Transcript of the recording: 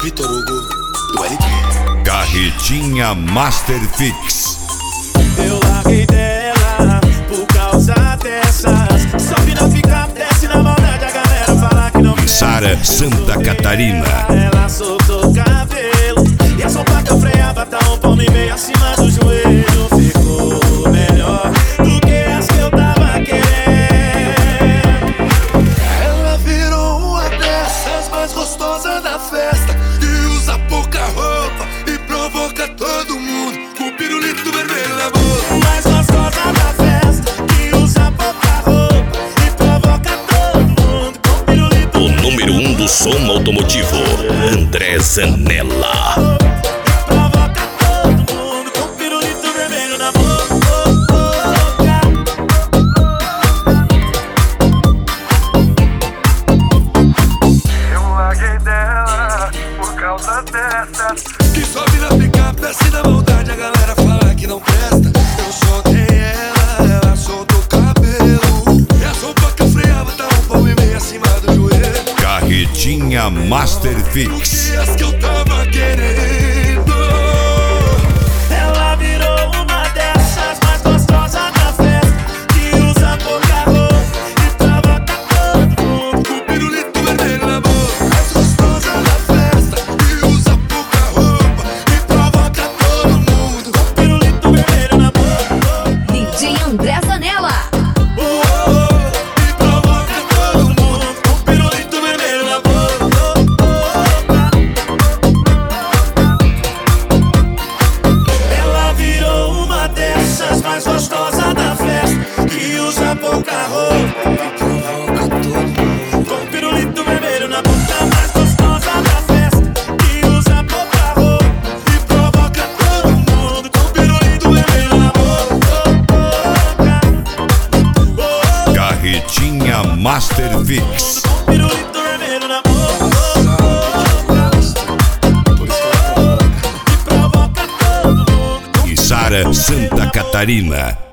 Vitor Hugo do RP. Carretinha Master Fix. Eu larguei dela por causa dessas. Sobe na picape, desce na maldade, a galera fala que não. Sara, Santa Catarina. Ela soltou o cabelo e a sopa que eu freava tá um palmo e meio acima do joelho. Ficou melhor do que as que eu tava querendo. Ela virou uma dessas mais gostosas da festa, que usa pouca roupa e provoca todo mundo com o pirulito vermelho na boca. Mais gostosa da festa, que usa pouca roupa e provoca todo mundo com o pirulito. O número 1 do som automotivo, André Zanella. Provoca todo mundo com o pirulito vermelho na boca. Eu larguei dela por causa dessas, que sobe na picape, desce na maldade, a galera fala que não presta. Eu soltei ela, ela soltou o cabelo e a sopa que eu freava tá um palmo e meio acima do joelho. Carretinha Master Fix. E as que eu tava querendo. Ela virou uma dessas mais gostosas da festa, que usa pouca roupa e provoca todo mundo. Com o pirulito vermelho na boca. Mais gostosa da festa, que usa pouca roupa e provoca todo mundo. Com o pirulito vermelho na boca. DJ André Zanella. E provoca todo mundo com o pirulito vermelho na boca. Ela virou uma dessas mais gostosas da festa, que usa pouca roupa e provoca todo mundo. Com o pirulito vermelho na boca. Mais gostosa da festa, que usa pouca roupa e provoca todo mundo. Com o pirulito vermelho na boca. Carretinha Master Fix. Pirulito vermelho na boca. E provoca todo mundo. E Sara, Santa Catarina.